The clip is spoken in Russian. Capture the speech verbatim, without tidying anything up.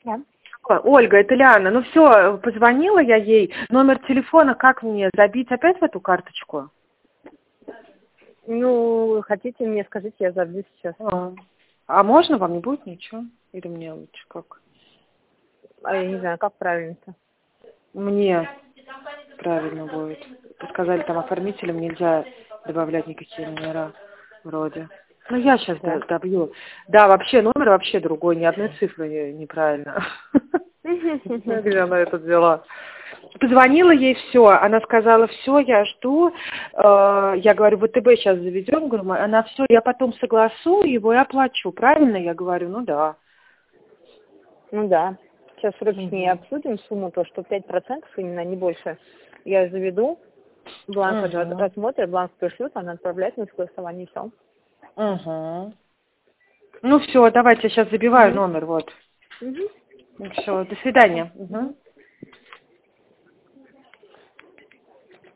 Да. Ольга, это Лиана. Ну все, позвонила я ей. Номер телефона как мне забить опять в эту карточку? Ну, хотите мне скажите, я забью сейчас. А, а можно вам не будет ничего? Или мне лучше как? А я не знаю, как правильно-то. Мне правильно будет. Сказали, там оформителям нельзя добавлять никакие номера вроде. Ну, я сейчас Да. добью. Да, вообще номер вообще другой, ни одной цифры не- неправильно. Где она это взяла? Позвонила ей, все, она сказала, все, я жду. Э, Я говорю, вэ тэ бэ сейчас заведем, говорю, она все, я потом согласую его и оплачу. Правильно? Я говорю, ну да. Ну да. Сейчас срочнее обсудим сумму, то, что пять процентов именно, не больше. Я заведу, бланк Угу. рассмотрят, бланк пришлют, она отправляет на согласование, и все. Угу. Ну все, давайте, я сейчас забиваю Угу. номер, вот. Угу. Все, до свидания. Угу.